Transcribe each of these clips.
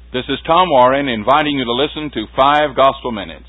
This is Tom Warren inviting you to listen to 5 Gospel Minutes.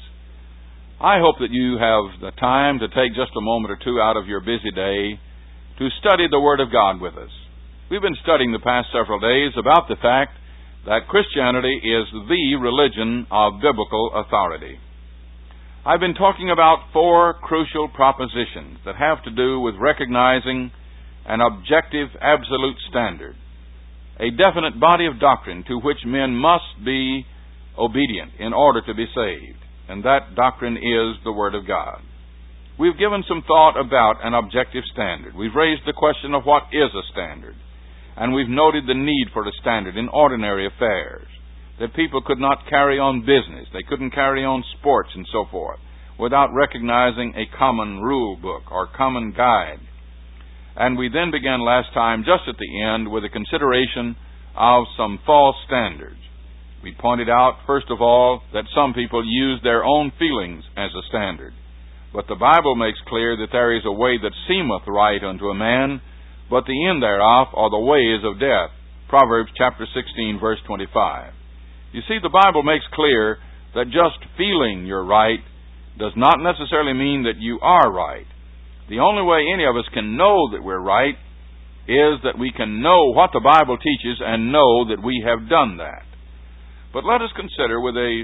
I hope that you have the time to take just a moment or two out of your busy day to study the Word of God with us. We've been studying the past several days about the fact that Christianity is the religion of biblical authority. I've been talking about 4 crucial propositions that have to do with recognizing an objective, absolute standard, a definite body of doctrine to which men must be obedient in order to be saved, and that doctrine is the Word of God. We've given some thought about an objective standard. We've raised the question of what is a standard, and we've noted the need for a standard in ordinary affairs, that people could not carry on business, they couldn't carry on sports and so forth, without recognizing a common rule book or common guide. And we then began last time, just at the end, with a consideration of some false standards. We pointed out, first of all, that some people use their own feelings as a standard. But the Bible makes clear that there is a way that seemeth right unto a man, but the end thereof are the ways of death. Proverbs chapter 16, verse 25. You see, the Bible makes clear that just feeling you're right does not necessarily mean that you are right. The only way any of us can know that we're right is that we can know what the Bible teaches and know that we have done that. But let us consider with a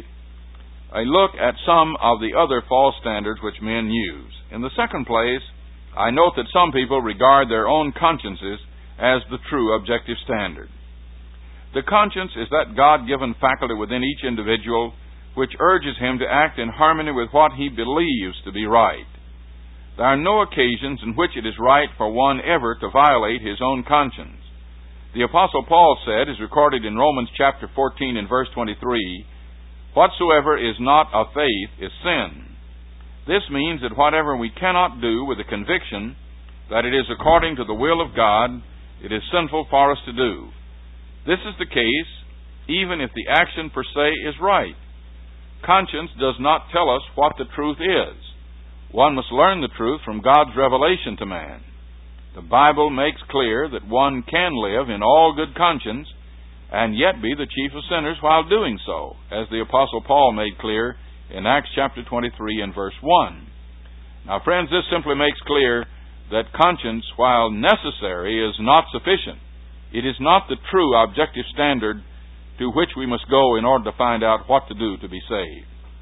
look at some of the other false standards which men use. In the second place, I note that some people regard their own consciences as the true objective standard. The conscience is that God-given faculty within each individual which urges him to act in harmony with what he believes to be right. There are no occasions in which it is right for one ever to violate his own conscience. The Apostle Paul said, as recorded in Romans chapter 14 and verse 23, "Whatsoever is not of faith is sin." This means that whatever we cannot do with the conviction that it is according to the will of God, it is sinful for us to do. This is the case even if the action per se is right. Conscience does not tell us what the truth is. One must learn the truth from God's revelation to man. The Bible makes clear that one can live in all good conscience and yet be the chief of sinners while doing so, as the Apostle Paul made clear in Acts chapter 23 and verse 1. Now, friends, this simply makes clear that conscience, while necessary, is not sufficient. It is not the true objective standard to which we must go in order to find out what to do to be saved.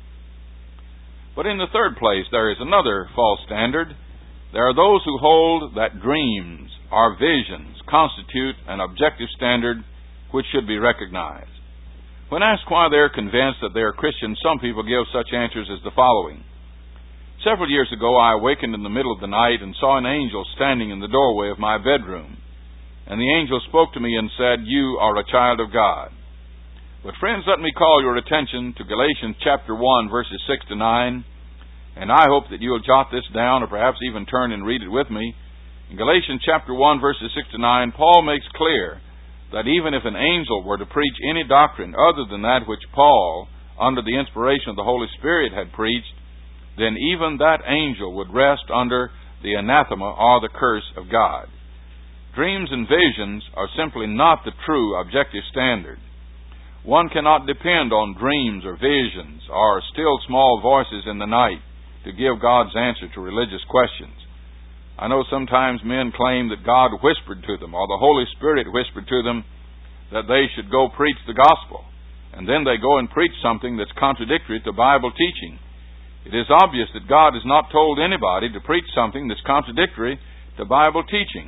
But in the third place, there is another false standard. There are those who hold that dreams or visions constitute an objective standard which should be recognized. When asked why they are convinced that they are Christians, some people give such answers as the following. Several years ago, I awakened in the middle of the night and saw an angel standing in the doorway of my bedroom. And the angel spoke to me and said, "You are a child of God." But friends, let me call your attention to Galatians chapter 1, verses 6 to 9, and I hope that you'll jot this down or perhaps even turn and read it with me. In Galatians chapter 1, verses 6 to 9, Paul makes clear that even if an angel were to preach any doctrine other than that which Paul, under the inspiration of the Holy Spirit, had preached, then even that angel would rest under the anathema or the curse of God. Dreams and visions are simply not the true objective standard. One cannot depend on dreams or visions or still small voices in the night to give God's answer to religious questions. I know sometimes men claim that God whispered to them or the Holy Spirit whispered to them that they should go preach the gospel, and then they go and preach something that's contradictory to Bible teaching. It is obvious that God has not told anybody to preach something that's contradictory to Bible teaching.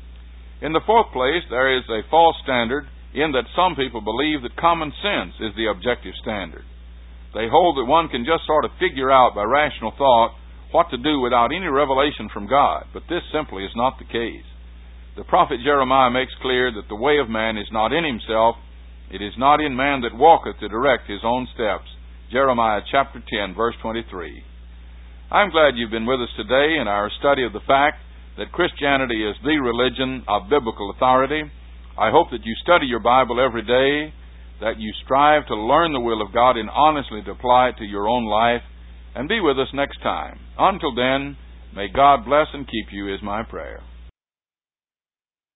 In the fourth place, there is a false standard in that some people believe that common sense is the objective standard. They hold that one can just sort of figure out by rational thought what to do without any revelation from God, but this simply is not the case. The prophet Jeremiah makes clear that the way of man is not in himself, it is not in man that walketh to direct his own steps. Jeremiah chapter 10, verse 23. I'm glad you've been with us today in our study of the fact that Christianity is the religion of biblical authority. I hope that you study your Bible every day, that you strive to learn the will of God and honestly to apply it to your own life, and be with us next time. Until then, may God bless and keep you is my prayer.